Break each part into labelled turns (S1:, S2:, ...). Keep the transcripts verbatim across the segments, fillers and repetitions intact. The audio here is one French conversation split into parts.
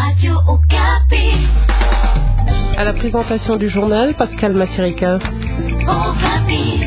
S1: Radio Okapi.
S2: À la présentation du journal, Pascal Massirika.
S1: Okapi.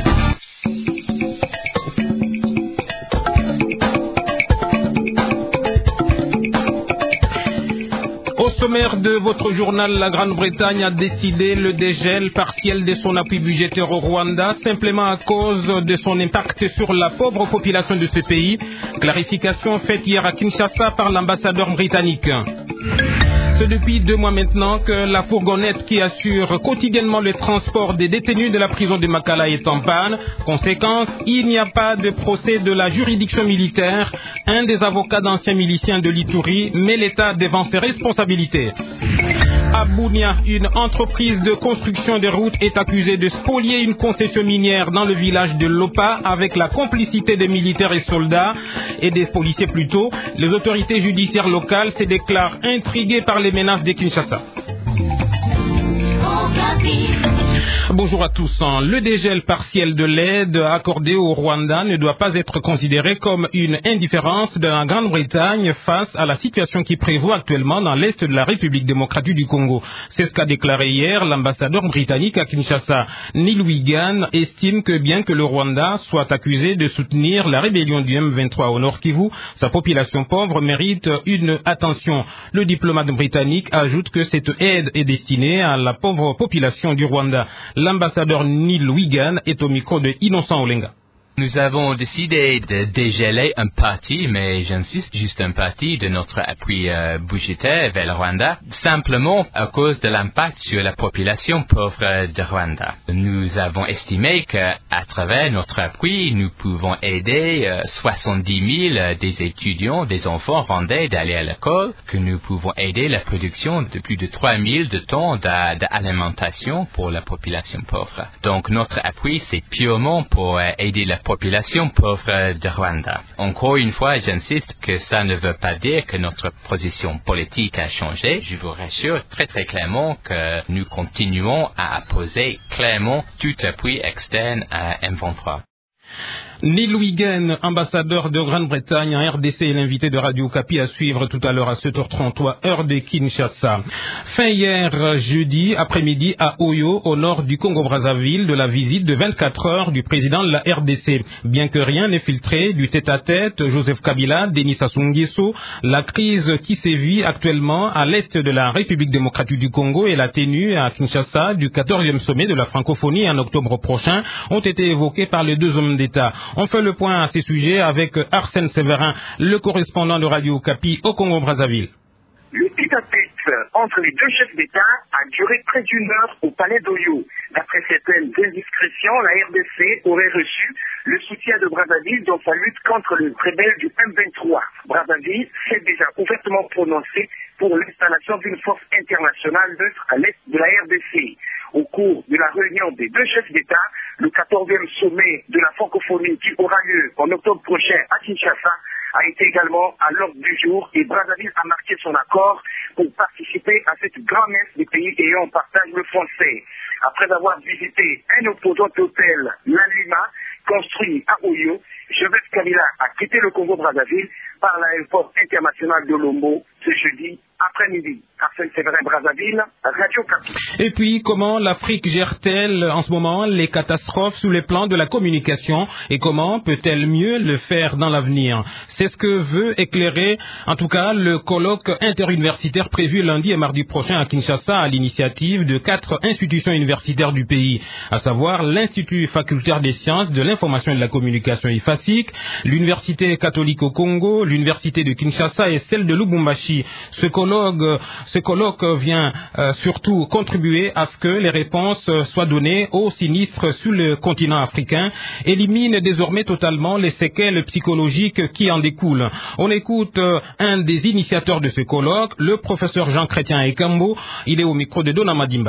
S3: Au sommaire de votre journal, la Grande-Bretagne a décidé le dégel partiel de son appui budgétaire au Rwanda, simplement à cause de son impact sur la pauvre population de ce pays. Clarification faite hier à Kinshasa par l'ambassadeur britannique. C'est depuis deux mois maintenant que la fourgonnette qui assure quotidiennement le transport des détenus de la prison de Makala est en panne. Conséquence, il n'y a pas de procès de la juridiction militaire. Un des avocats d'anciens miliciens de l'Ituri met l'État devant ses responsabilités. À Bunia, une entreprise de construction des routes est accusée de spolier une concession minière dans le village de Lopa avec la complicité des militaires et soldats et des policiers plutôt. Les autorités judiciaires locales se déclarent intriguées par les menaces de Kinshasa. Bonjour à tous. Le dégel partiel de l'aide accordée au Rwanda ne doit pas être considéré comme une indifférence de la Grande-Bretagne face à la situation qui prévaut actuellement dans l'est de la République démocratique du Congo. C'est ce qu'a déclaré hier l'ambassadeur britannique à Kinshasa. Neil Wigan estime que bien que le Rwanda soit accusé de soutenir la rébellion du M vingt-trois au Nord Kivu, sa population pauvre mérite une attention. Le diplomate britannique ajoute que cette aide est destinée à la pauvre population du Rwanda. L'ambassadeur Neil Wigan est au micro de Innocent Olenga.
S4: Nous avons décidé de dégeler un parti, mais j'insiste, juste un parti de notre appui euh, budgétaire vers le Rwanda, simplement à cause de l'impact sur la population pauvre de Rwanda. Nous avons estimé qu'à travers notre appui, nous pouvons aider euh, soixante-dix mille euh, des étudiants, des enfants rwandais d'aller à l'école, que nous pouvons aider la production de plus de trois mille de tonnes d'alimentation pour la population pauvre. Donc notre appui, c'est purement pour euh, aider la population pauvre de Rwanda. Encore une fois, j'insiste que ça ne veut pas dire que notre position politique a changé. Je vous rassure très très clairement que nous continuons à opposer clairement tout appui externe à M vingt-trois.
S3: Neil Wigan, ambassadeur de Grande-Bretagne en R D C, est l'invité de Radio Okapi à suivre tout à l'heure à sept heures trente-trois, heure de Kinshasa. Fin hier, jeudi, après-midi, à Oyo, au nord du Congo-Brazzaville, de la visite de vingt-quatre heures du président de la R D C. Bien que rien n'ait filtré du tête-à-tête, Joseph Kabila, Denis Sassou Nguesso, la crise qui sévit actuellement à l'est de la République démocratique du Congo et la tenue à Kinshasa du quatorzième sommet de la francophonie en octobre prochain ont été évoquées par les deux hommes d'État. On fait le point à ces sujets avec Arsène Séverin, le correspondant de Radio Okapi au Congo-Brazzaville.
S5: Le tête-à-tête entre les deux chefs d'État a duré près d'une heure au palais d'Oyo. D'après certaines indiscrétions, la R D C aurait reçu le soutien de Brazzaville dans sa lutte contre le rebelle du M vingt-trois. Brazzaville s'est déjà ouvertement prononcé pour l'installation d'une force internationale neutre à l'est de la R D C. Au cours de la réunion des deux chefs d'État, le quatorzième sommet de la francophonie qui aura lieu en octobre prochain à Kinshasa a été également à l'ordre du jour et Brazzaville a marqué son accord pour participer à cette grande messe des pays ayant en partage le français. Après avoir visité un opposant hôtel, l'Alima, construit à Oyo, Joseph Kabila a quitté le Congo-Brazzaville par l'aéroport international de Lombo ce jeudi après-midi. Arsène Séverin, Brazzaville, Radio Okapi.
S3: Et puis, comment l'Afrique gère-t-elle en ce moment les catastrophes sous les plans de la communication et comment peut-elle mieux le faire dans l'avenir? C'est ce que veut éclairer, en tout cas, le colloque interuniversitaire prévu lundi et mardi prochain à Kinshasa à l'initiative de quatre institutions universitaires du pays, à savoir l'Institut facultaire des sciences de l'information et de la communication I F A S I C, l'Université catholique au Congo, l'Université de Kinshasa et celle de Lubumbashi. Ce colloque, ce colloque vient euh, surtout contribuer à ce que les réponses soient données aux sinistres sur le continent africain, élimine désormais totalement les séquelles psychologiques qui en découlent. On écoute euh, un des initiateurs de ce colloque, le professeur Jean-Chrétien Ekambo. Il est au micro de Dona Madimba.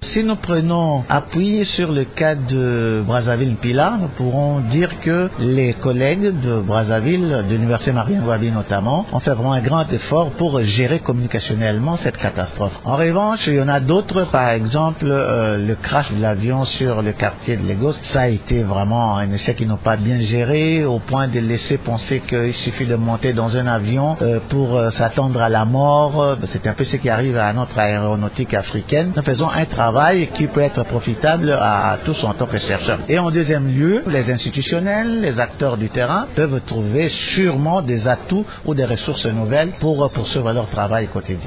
S6: Si nous prenons appui sur le cas de Brazzaville-Pila, nous pourrons dire que les collègues de Brazzaville, de l'Université Marien-Ngouabi notamment, ont fait vraiment un grand effort pour gérer communicationnellement cette catastrophe. En revanche, il y en a d'autres, par exemple, euh, le crash de l'avion sur le quartier de Lagos, ça a été vraiment un échec qu'ils n'ont pas bien géré, au point de laisser penser qu'il suffit de monter dans un avion euh, pour euh, s'attendre à la mort. C'est un peu ce qui arrive à notre aéronautique africaine. Nous faisons un travail qui peut être profitable à tous en tant que chercheurs. Et en deuxième lieu, les institutionnels, les acteurs du terrain peuvent trouver sûrement des atouts ou des ressources nouvelles pour poursuivre leur travail quotidien.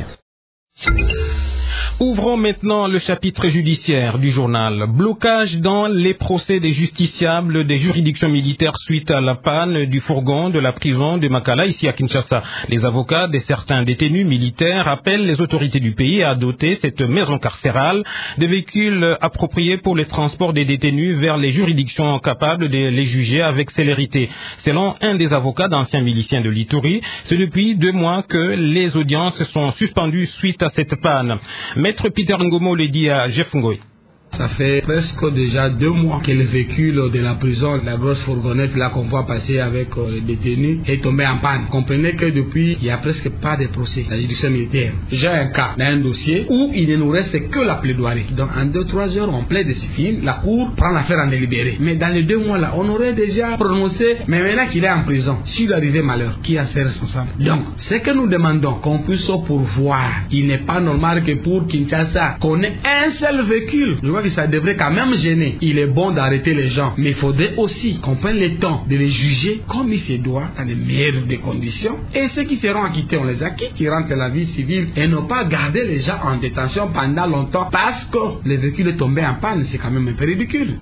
S3: Ouvrons maintenant le chapitre judiciaire du journal. Blocage dans les procès des justiciables des juridictions militaires suite à la panne du fourgon de la prison de Makala, ici à Kinshasa. Les avocats de certains détenus militaires appellent les autorités du pays à doter cette maison carcérale de véhicules appropriés pour le transport des détenus vers les juridictions capables de les juger avec célérité. Selon un des avocats d'anciens miliciens de l'Ituri, c'est depuis deux mois que les audiences sont suspendues suite à cette panne. Maître Peter Ngomo le dit à Jeff Ngoy.
S7: Ça fait presque déjà deux mois que le véhicule de la prison, la grosse fourgonnette là qu'on voit passer avec euh, les détenus, est tombé en panne. Comprenez que depuis, il n'y a presque pas de procès, la juridiction militaire. J'ai un cas, dans un dossier où il ne nous reste que la plaidoirie. Donc en deux trois heures, on plaide, c'est fini, la cour prend l'affaire en délibéré. Mais dans les deux mois là, on aurait déjà prononcé, mais maintenant qu'il est en prison, s'il arrivait malheur, qui a ses responsables? Donc, ce que nous demandons, qu'on puisse pourvoir, il n'est pas normal que pour Kinshasa, qu'on ait un seul véhicule. Je vois que ça devrait quand même gêner. Il est bon d'arrêter les gens, mais il faudrait aussi qu'on prenne le temps de les juger comme il se doit, dans les meilleures des conditions. Et ceux qui seront acquittés, on les acquitte, qui rentrent à la vie civile, et ne pas garder les gens en détention pendant longtemps parce que le véhicule est tombé en panne. C'est quand même un peu ridicule.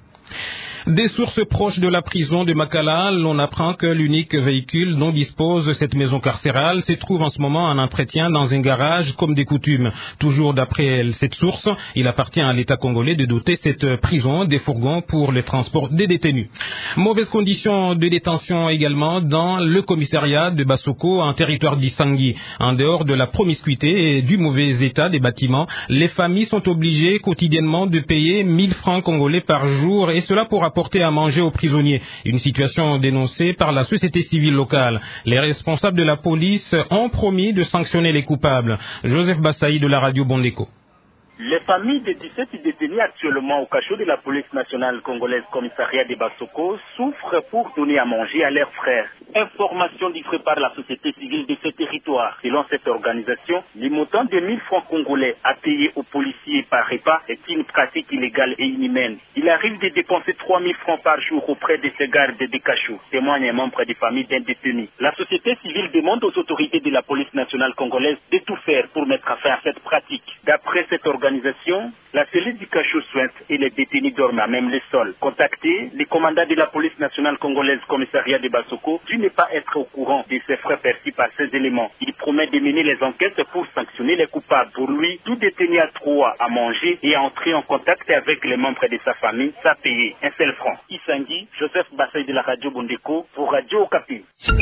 S3: Des sources proches de la prison de Makala, l'on apprend que l'unique véhicule dont dispose cette maison carcérale se trouve en ce moment en entretien dans un garage comme des coutumes. Toujours d'après cette source, il appartient à l'État congolais de doter cette prison des fourgons pour le transport des détenus. Mauvaises conditions de détention également dans le commissariat de Bassoko en territoire d'Isangui. En dehors de la promiscuité et du mauvais état des bâtiments, les familles sont obligées quotidiennement de payer mille francs congolais par jour et cela pour apporter à manger aux prisonniers. Une situation dénoncée par la société civile locale. Les responsables de la police ont promis de sanctionner les coupables. Joseph Bassaï de la radio Bondeko.
S8: Les familles des dix-sept détenus actuellement au cachot de la police nationale congolaise commissariat de Bassoko souffrent pour donner à manger à leurs frères. Information livrée par la société civile de ce territoire. Selon cette organisation, le montant de mille francs congolais à payer aux policiers par repas est une pratique illégale et inhumaine. Il arrive de dépenser trois mille francs par jour auprès de ces gardes des cachots, témoigne un membre des familles d'un détenu. La société civile demande aux autorités de la police nationale congolaise de tout faire pour mettre fin à cette pratique. D'après cette organisation, Organisation, la cellule du cachot sointe et les détenus dorment à même le sol. Contacté, le commandant de la police nationale congolaise commissariat de Bassoko dit ne pas être au courant de ces frais perçus par ces éléments. Il promet de mener les enquêtes pour sanctionner les coupables. Pour lui, tout détenu a droit à manger et à entrer en contact avec les membres de sa famille sans payer un seul franc. Isangui, Joseph Bassay de la radio Bondeko pour Radio Okapi.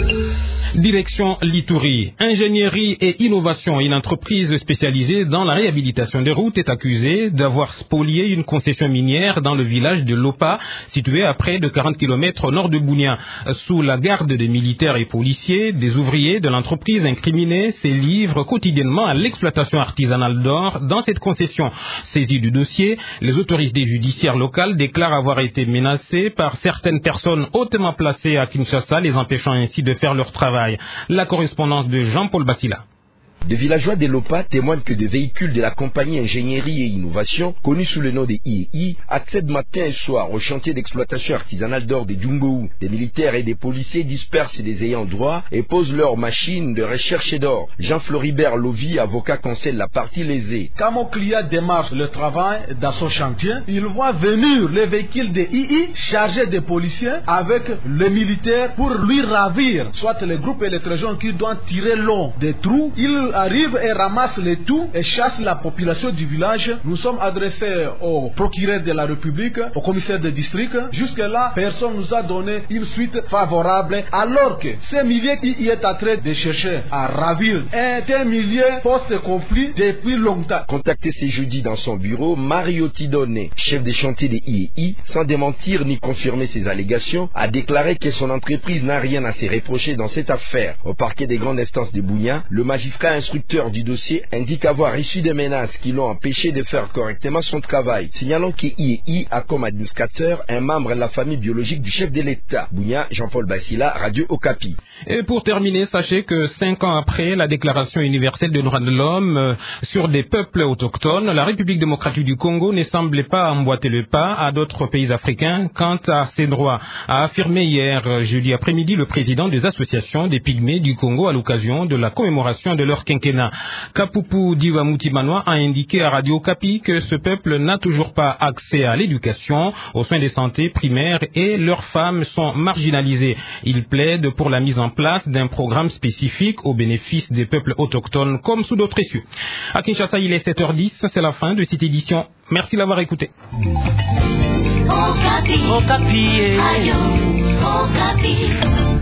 S3: Direction l'Ituri. Ingénierie et innovation, une entreprise spécialisée dans la réhabilitation des routes est accusée d'avoir spolié une concession minière dans le village de Lopa, situé à près de quarante kilomètres au nord de Bunia. Sous la garde des militaires et policiers, des ouvriers de l'entreprise incriminée se livrent quotidiennement à l'exploitation artisanale d'or dans cette concession. Saisis du dossier, les autorités judiciaires locales déclarent avoir été menacées par certaines personnes hautement placées à Kinshasa, les empêchant ainsi de faire leur travail. La correspondance de Jean-Paul Bassila.
S9: Des villageois de Lopa témoignent que des véhicules de la compagnie Ingénierie et Innovation, connus sous le nom de I E I, accèdent matin et soir au chantier d'exploitation artisanale d'or de Djungou. Des militaires et des policiers dispersent des ayants droit et posent leurs machines de recherche d'or. Jean-Floribert Lovi, avocat, conseille la partie lésée.
S10: Quand mon client démarre le travail dans son chantier, il voit venir les véhicules de I E I chargés de policiers avec les militaires pour lui ravir, soit les groupes électrogènes qui doivent tirer l'eau des trous. Ils arrive et ramasse les tout et chasse la population du village. Nous sommes adressés au procureur de la République, au commissaire de district. Jusque-là, personne nous a donné une suite favorable, alors que ce milieu qui est en train de chercher à ravir est un milieu post-conflit depuis longtemps.
S9: Contacté ce jeudi dans son bureau, Mario Tidone, chef des chantiers des I E I, sans démentir ni confirmer ses allégations, a déclaré que son entreprise n'a rien à se reprocher dans cette affaire. Au parquet des grandes instances de Bunia, le magistrat instructeur du dossier indique avoir reçu des menaces qui l'ont empêché de faire correctement son travail, signalant que I E I a comme administrateur un membre de la famille biologique du chef de l'État. Bunia, Jean-Paul Bassila, Radio Okapi.
S3: Et pour terminer, sachez que cinq ans après la Déclaration universelle des droits de l'homme euh, sur des peuples autochtones, la République démocratique du Congo ne semblait pas emboîter le pas à d'autres pays africains quant à ses droits, a affirmé hier jeudi après-midi le président des associations des Pygmées du Congo à l'occasion de la commémoration de leur quinquennat. Kapupu Diwamutimanoa a indiqué à Radio Okapi que ce peuple n'a toujours pas accès à l'éducation, aux soins de santé primaires et leurs femmes sont marginalisées. Il plaide pour la mise en place d'un programme spécifique au bénéfice des peuples autochtones comme sous d'autres issues. À Kinshasa, il est sept heures dix, c'est la fin de cette édition. Merci de l'avoir écouté.
S1: Okapi. Okapi. Radio Okapi.